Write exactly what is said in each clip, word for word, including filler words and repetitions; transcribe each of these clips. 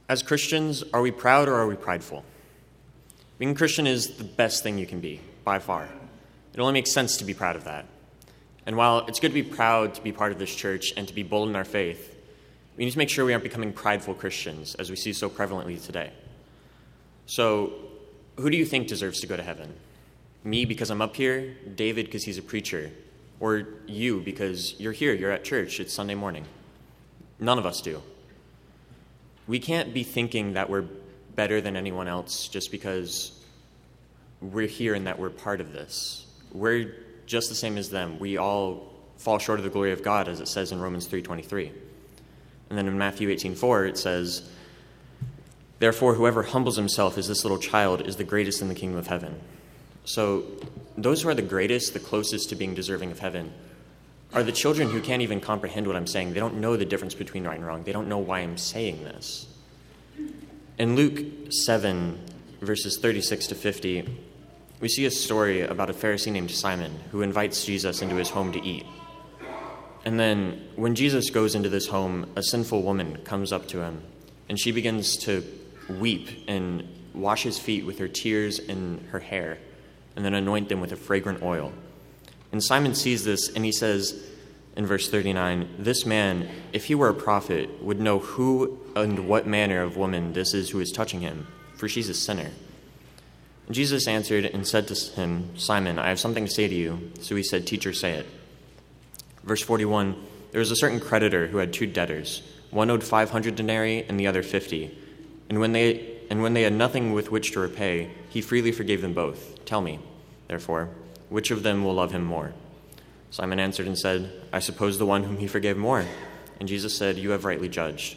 As Christians, are we proud or are we prideful? Being a Christian is the best thing you can be, by far. It only makes sense to be proud of that. And while it's good to be proud to be part of this church and to be bold in our faith, we need to make sure we aren't becoming prideful Christians, as we see so prevalently today. So, who do you think deserves to go to heaven? Me because I'm up here, David because he's a preacher, or you because you're here, you're at church, it's Sunday morning? None of us do. We can't be thinking that we're better than anyone else just because we're here and that we're part of this. We're just the same as them. We all fall short of the glory of God, as it says in Romans three twenty-three. And then in Matthew eighteen four, it says, "Therefore, whoever humbles himself as this little child is the greatest in the kingdom of heaven." So those who are the greatest, the closest to being deserving of heaven, are the children who can't even comprehend what I'm saying. They don't know the difference between right and wrong. They don't know why I'm saying this. In Luke seven, verses thirty-six to fifty, we see a story about a Pharisee named Simon who invites Jesus into his home to eat. And then when Jesus goes into this home, a sinful woman comes up to him, and she begins to weep and wash his feet with her tears and her hair, and then anoint them with a fragrant oil. And Simon sees this, and he says in verse thirty-nine, "This man, if he were a prophet, would know who and what manner of woman this is who is touching him, for she's a sinner." And Jesus answered and said to him, "Simon, I have something to say to you." So he said, "Teacher, say it." Verse forty-one, "There was a certain creditor who had two debtors. One owed five hundred denarii and the other fifty. And when they and when they had nothing with which to repay, he freely forgave them both. Tell me, therefore, which of them will love him more?" Simon answered and said, "I suppose the one whom he forgave more." And Jesus said, "You have rightly judged."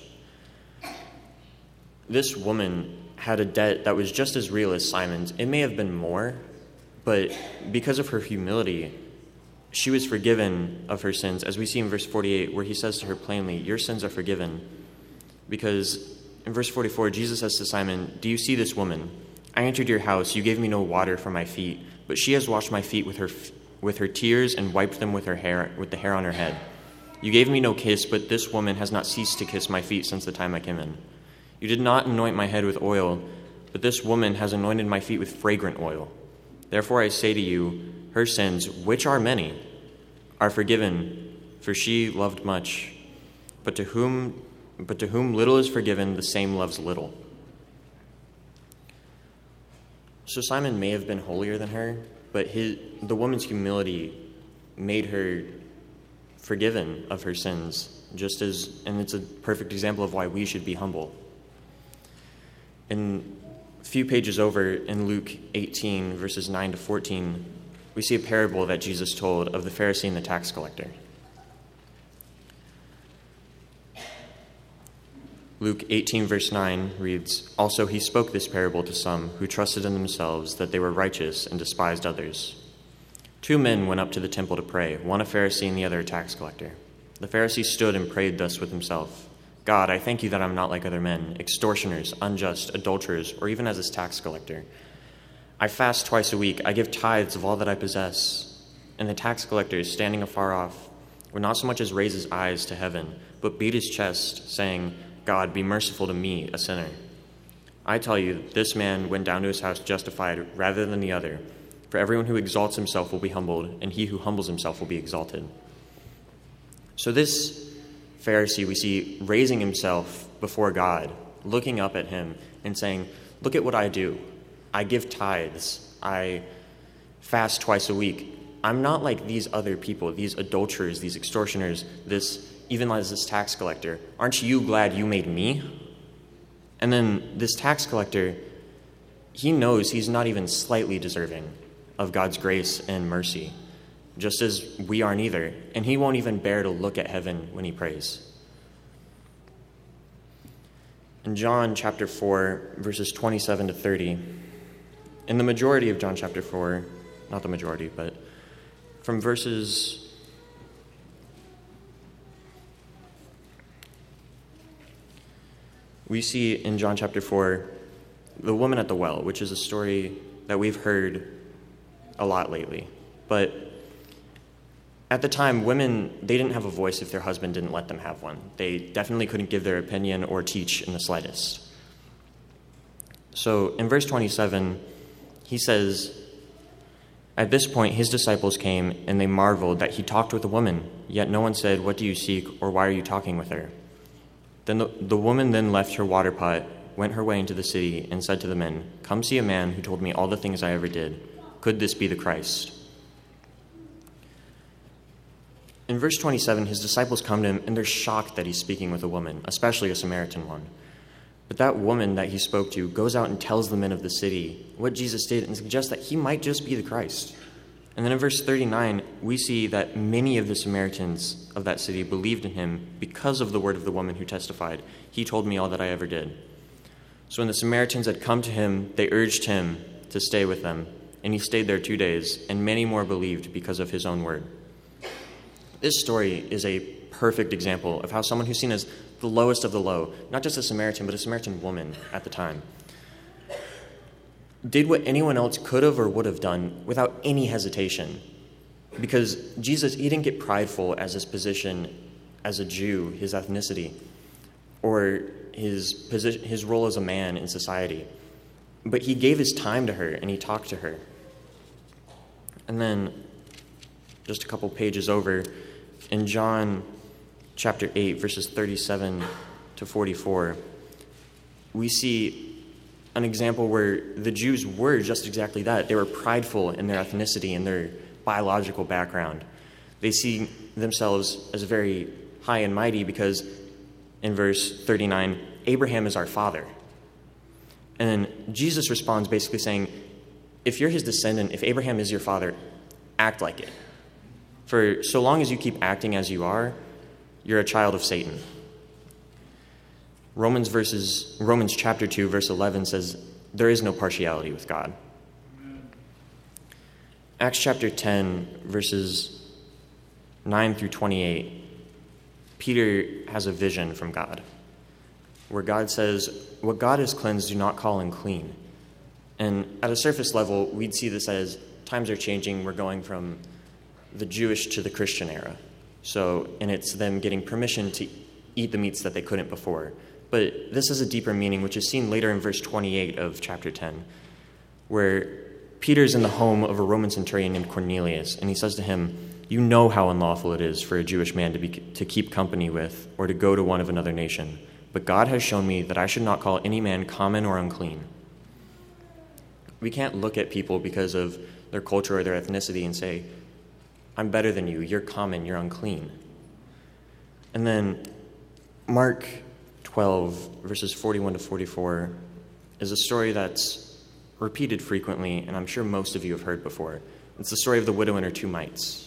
This woman had a debt that was just as real as Simon's. It may have been more, but because of her humility, she was forgiven of her sins, as we see in verse forty-eight, where he says to her plainly, "Your sins are forgiven." Because in verse forty-four, Jesus says to Simon, "Do you see this woman? I entered your house. You gave me no water for my feet, but she has washed my feet with her with her tears and wiped them with her hair, with the hair on her head. You gave me no kiss, but this woman has not ceased to kiss my feet since the time I came in. You did not anoint my head with oil, but this woman has anointed my feet with fragrant oil. Therefore I say to you, her sins, which are many, are forgiven, for she loved much. But to whom but to whom little is forgiven, the same loves little." So Simon may have been holier than her, but his, the woman's humility made her forgiven of her sins, just as, and it's a perfect example of why we should be humble. In a few pages over in Luke eighteen, verses nine to fourteen, we see a parable that Jesus told of the Pharisee and the tax collector. Luke eighteen, verse nine reads, "Also he spoke this parable to some who trusted in themselves that they were righteous and despised others. Two men went up to the temple to pray, one a Pharisee and the other a tax collector. The Pharisee stood and prayed thus with himself, 'God, I thank you that I'm not like other men, extortioners, unjust, adulterers, or even as this tax collector. I fast twice a week. I give tithes of all that I possess.' And the tax collector, standing afar off, would not so much as raise his eyes to heaven, but beat his chest, saying, 'God, be merciful to me, a sinner.' I tell you, this man went down to his house justified rather than the other. For everyone who exalts himself will be humbled, and he who humbles himself will be exalted." So this Pharisee we see raising himself before God, looking up at him and saying, "Look at what I do. I give tithes. I fast twice a week. I'm not like these other people, these adulterers, these extortioners, this even as this tax collector. Aren't you glad you made me?" And then this tax collector, he knows he's not even slightly deserving of God's grace and mercy, just as we aren't either. And he won't even bear to look at heaven when he prays. In John chapter four, verses twenty-seven to thirty, in the majority of John chapter four, not the majority, but from verses we see in John chapter four, the woman at the well, which is a story that we've heard a lot lately. But at the time, women, they didn't have a voice if their husband didn't let them have one. They definitely couldn't give their opinion or teach in the slightest. So in verse twenty-seven, he says, "At this point his disciples came, and they marveled that he talked with a woman, yet no one said, 'What do you seek?' or 'Why are you talking with her?' Then the, the woman then left her water pot, went her way into the city, and said to the men, 'Come see a man who told me all the things I ever did. Could this be the Christ?'" In verse twenty-seven, his disciples come to him, and they're shocked that he's speaking with a woman, especially a Samaritan one. But that woman that he spoke to goes out and tells the men of the city what Jesus did and suggests that he might just be the Christ. And then in verse thirty-nine, we see that many of the Samaritans of that city believed in him because of the word of the woman who testified, "He told me all that I ever did." So when the Samaritans had come to him, they urged him to stay with them, and he stayed there two days, and many more believed because of his own word. This story is a perfect example of how someone who's seen as the lowest of the low, not just a Samaritan, but a Samaritan woman at the time, did what anyone else could have or would have done without any hesitation. Because Jesus, he didn't get prideful as his position as a Jew, his ethnicity, or his position, his role as a man in society. But he gave his time to her, and he talked to her. And then, just a couple pages over, in John chapter eight, verses thirty-seven to forty-four, we see an example where the Jews were just exactly that. They were prideful in their ethnicity and their biological background. They see themselves as very high and mighty because in verse thirty-nine, Abraham is our father. And then Jesus responds basically saying, if you're his descendant, if Abraham is your father, act like it. For so long as you keep acting as you are, you're a child of Satan. Romans verses Romans chapter two, verse eleven says, there is no partiality with God. Acts chapter ten, verses nine through twenty-eight, Peter has a vision from God, where God says, what God has cleansed, do not call unclean. And at a surface level, we'd see this as times are changing. We're going from the Jewish to the Christian era. So, and it's them getting permission to eat the meats that they couldn't before. But this has a deeper meaning, which is seen later in verse twenty-eight of chapter ten, where Peter's in the home of a Roman centurion named Cornelius, and he says to him, you know how unlawful it is for a Jewish man to be to keep company with or to go to one of another nation. But God has shown me that I should not call any man common or unclean. We can't look at people because of their culture or their ethnicity and say, I'm better than you, you're common, you're unclean. And then Mark twelve, verses forty-one to forty-four, is a story that's repeated frequently, and I'm sure most of you have heard before. It's the story of the widow and her two mites.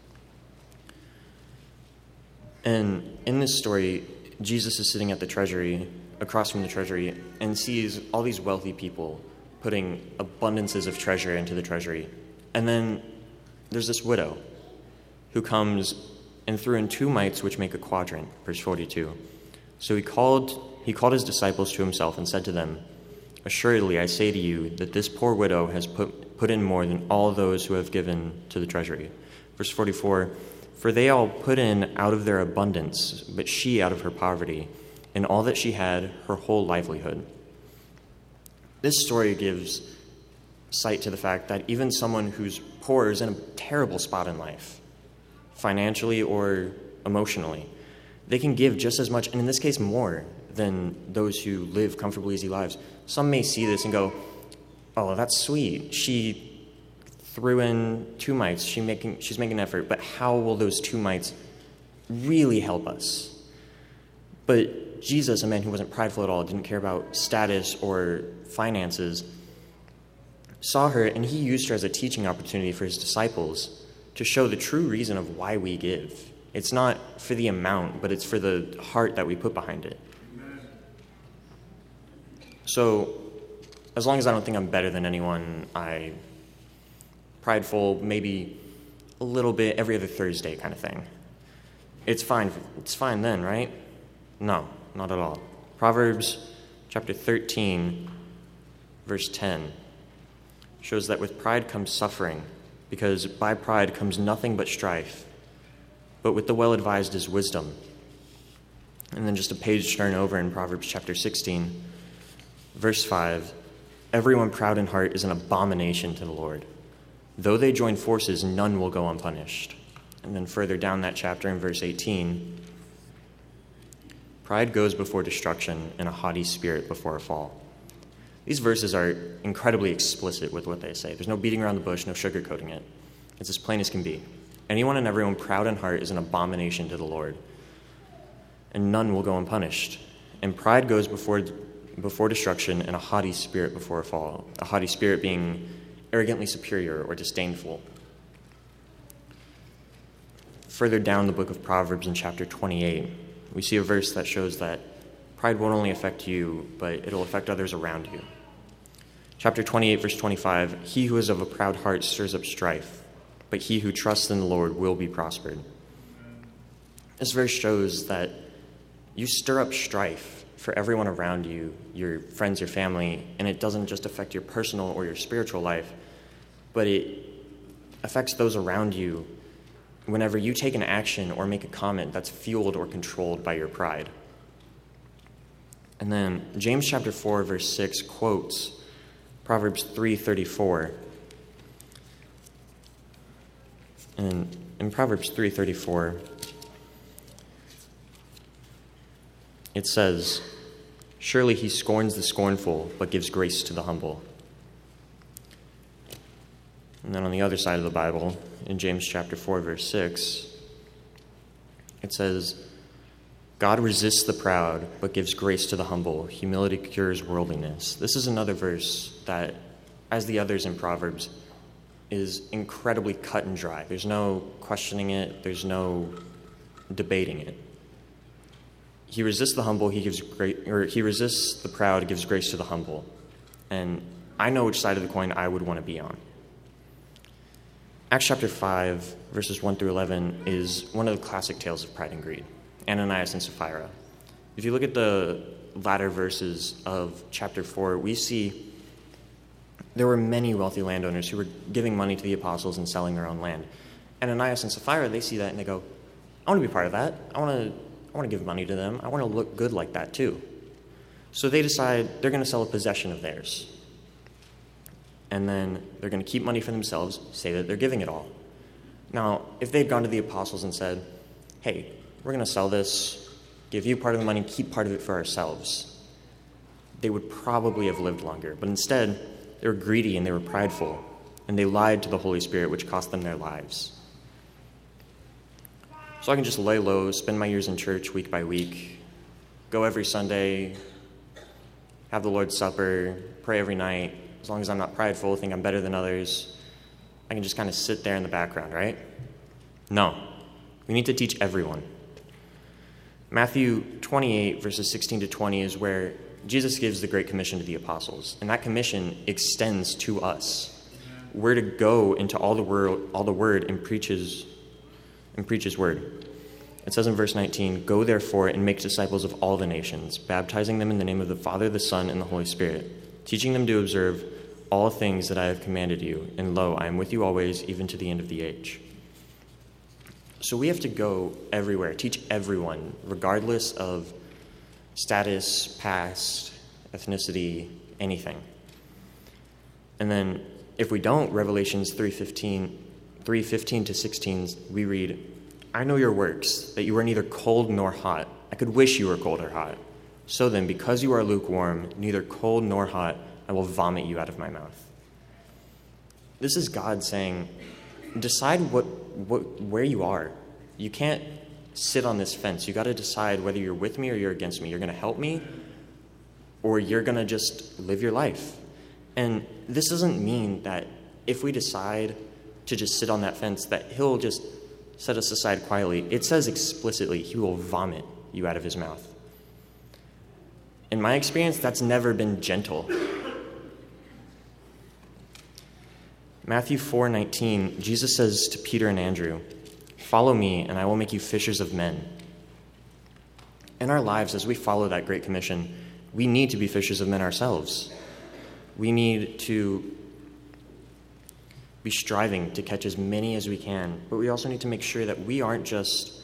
And in this story, Jesus is sitting at the treasury, across from the treasury, and sees all these wealthy people putting abundances of treasure into the treasury. And then there's this widow who comes and threw in two mites, which make a quadrant, verse forty-two. So he called he called his disciples to himself and said to them, assuredly, I say to you that this poor widow has put, put in more than all those who have given to the treasury. Verse forty-four, for they all put in out of their abundance, but she out of her poverty, and all that she had, her whole livelihood. This story gives sight to the fact that even someone who's poor is in a terrible spot in life, financially or emotionally, they can give just as much, and in this case more, than those who live comfortable, easy lives. Some may see this and go, oh, that's sweet. She threw in two mites. She making, she's making an effort, but how will those two mites really help us? But Jesus, a man who wasn't prideful at all, didn't care about status or finances, saw her, and he used her as a teaching opportunity for his disciples to show the true reason of why we give. It's not for the amount, but it's for the heart that we put behind it. So, as long as I don't think I'm better than anyone, I prideful, maybe a little bit every other Thursday kind of thing. It's fine. It's fine then, right? No, not at all. Proverbs chapter thirteen, verse ten, shows that with pride comes suffering, because by pride comes nothing but strife. But with the well-advised is wisdom. And then just a page turn over in Proverbs chapter sixteen, verse five, Everyone proud in heart is an abomination to the Lord. Though they join forces, none will go unpunished. And then further down that chapter in verse eighteen, pride goes before destruction and a haughty spirit before a fall. These verses are incredibly explicit with what they say. There's no beating around the bush, no sugarcoating it. It's as plain as can be. Anyone and everyone proud in heart is an abomination to the Lord, and none will go unpunished. And pride goes before before destruction and a haughty spirit before a fall. A haughty spirit being arrogantly superior or disdainful. Further down the book of Proverbs in chapter twenty-eight, we see a verse that shows that pride won't only affect you, but it'll affect others around you. Chapter twenty-eight, verse twenty-five, he who is of a proud heart stirs up strife, but he who trusts in the Lord will be prospered. This verse shows that you stir up strife for everyone around you, your friends, your family, and it doesn't just affect your personal or your spiritual life, but it affects those around you whenever you take an action or make a comment that's fueled or controlled by your pride. And then James chapter four, verse six quotes Proverbs three thirty-four. And in Proverbs three thirty-four, it says, "Surely he scorns the scornful, but gives grace to the humble." And then on the other side of the Bible, in James chapter four, verse six, it says, "God resists the proud, but gives grace to the humble. Humility cures worldliness." This is another verse that, as the others in Proverbs, is incredibly cut and dry. There's no questioning it. There's no debating it. He resists the humble, he gives great, or he resists the proud, gives grace to the humble. And I know which side of the coin I would want to be on. Acts chapter five, verses one through eleven, is one of the classic tales of pride and greed, Ananias and Sapphira. If you look at the latter verses of chapter four, we see there were many wealthy landowners who were giving money to the apostles and selling their own land. Ananias and Sapphira, they see that and they go, I want to be part of that. I want to I want to give money to them. I want to look good like that too. So they decide they're going to sell a possession of theirs. And then they're going to keep money for themselves, say that they're giving it all. Now, if they'd gone to the apostles and said, hey, we're going to sell this, give you part of the money, keep part of it for ourselves, they would probably have lived longer. But instead, they were greedy and they were prideful, and they lied to the Holy Spirit, which cost them their lives. So I can just lay low, spend my years in church week by week, go every Sunday, have the Lord's Supper, pray every night. As long as I'm not prideful, think I'm better than others, I can just kind of sit there in the background, right? No. We need to teach everyone. Matthew twenty-eight, verses sixteen to twenty is where Jesus gives the Great Commission to the apostles, and that commission extends to us. We're to go into all the world, all the word and preaches and preach his word. It says in verse nineteen, "Go therefore and make disciples of all the nations, baptizing them in the name of the Father, the Son, and the Holy Spirit, teaching them to observe all things that I have commanded you. And lo, I am with you always, even to the end of the age." So we have to go everywhere, teach everyone, regardless of status, past, ethnicity, anything. And then if we don't, Revelations three fifteen three fifteen to sixteen, we read, "I know your works, that you are neither cold nor hot. I could wish you were cold or hot. So then, because you are lukewarm, neither cold nor hot, I will vomit you out of my mouth." This is God saying, decide what, what where you are. You can't sit on this fence. You got to decide whether you're with me or you're against me. You're going to help me, or you're going to just live your life. And this doesn't mean that if we decide to just sit on that fence, that he'll just set us aside quietly. It says explicitly, he will vomit you out of his mouth. In my experience, that's never been gentle. Matthew four nineteen, Jesus says to Peter and Andrew, "Follow me, and I will make you fishers of men." In our lives, as we follow that Great Commission, we need to be fishers of men ourselves. We need to be striving to catch as many as we can, but we also need to make sure that we aren't just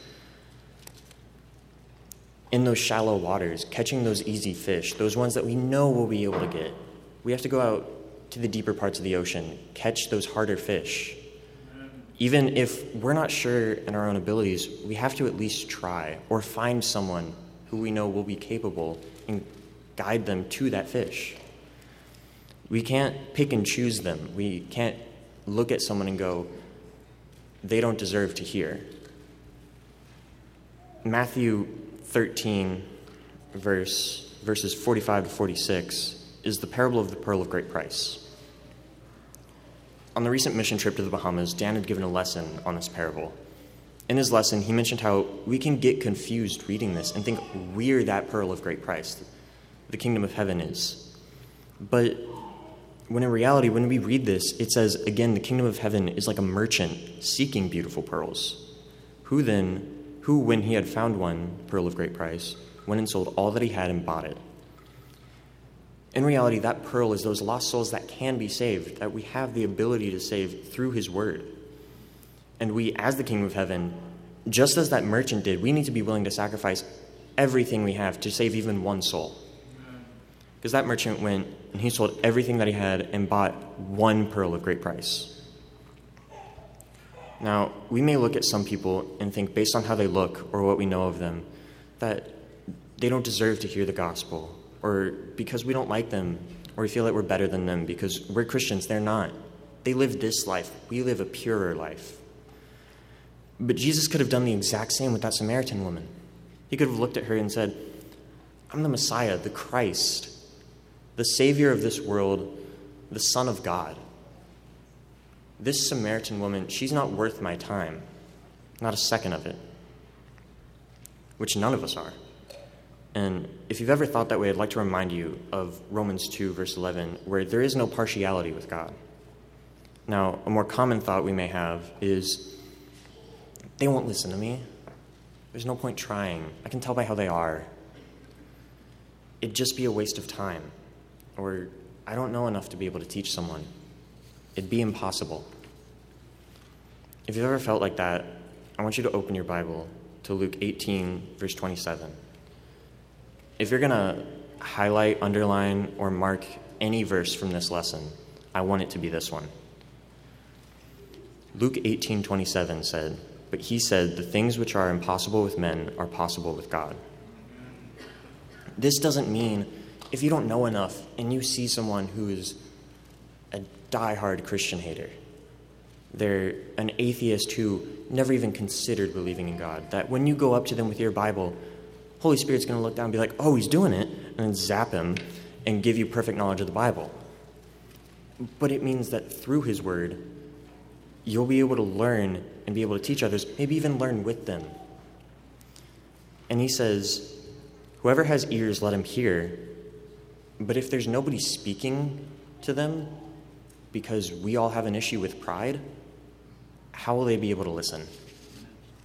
in those shallow waters, catching those easy fish, those ones that we know we'll be able to get. We have to go out to the deeper parts of the ocean, catch those harder fish. Even if we're not sure in our own abilities, we have to at least try or find someone who we know will be capable and guide them to that fish. We can't pick and choose them. We can't look at someone and go, they don't deserve to hear. Matthew thirteen, verse, verses forty-five to forty-six, is the parable of the pearl of great price. On the recent mission trip to the Bahamas, Dan had given a lesson on this parable. In his lesson, he mentioned how we can get confused reading this and think we're that pearl of great price, the kingdom of heaven is. But when in reality, when we read this, it says, again, the kingdom of heaven is like a merchant seeking beautiful pearls, who then, who when he had found one pearl of great price, went and sold all that he had and bought it. In reality, that pearl is those lost souls that can be saved, that we have the ability to save through his word. And we, as the kingdom of heaven, just as that merchant did, we need to be willing to sacrifice everything we have to save even one soul. Because that merchant went and he sold everything that he had and bought one pearl of great price. Now, we may look at some people and think, based on how they look or what we know of them, that they don't deserve to hear the gospel, or because we don't like them, or we feel that we're better than them because we're Christians, they're not. They live this life. We live a purer life. But Jesus could have done the exact same with that Samaritan woman. He could have looked at her and said, I'm the Messiah, the Christ, the Savior of this world, the Son of God. This Samaritan woman, she's not worth my time, not a second of it, which none of us are. And if you've ever thought that way, I'd like to remind you of Romans two, verse eleven, where there is no partiality with God. Now, a more common thought we may have is, they won't listen to me. There's no point trying. I can tell by how they are. It'd just be a waste of time. Or, I don't know enough to be able to teach someone. It'd be impossible. If you've ever felt like that, I want you to open your Bible to Luke eighteen, verse twenty-seven. If you're going to highlight, underline, or mark any verse from this lesson, I want it to be this one. Luke eighteen twenty-seven said, but he said, the things which are impossible with men are possible with God. This doesn't mean if you don't know enough and you see someone who is a diehard Christian hater, they're an atheist who never even considered believing in God, that when you go up to them with your Bible, Holy Spirit's going to look down and be like, oh, he's doing it, and then zap him and give you perfect knowledge of the Bible. But it means that through his word, you'll be able to learn and be able to teach others, maybe even learn with them. And he says, whoever has ears, let him hear. But if there's nobody speaking to them, because we all have an issue with pride, how will they be able to listen?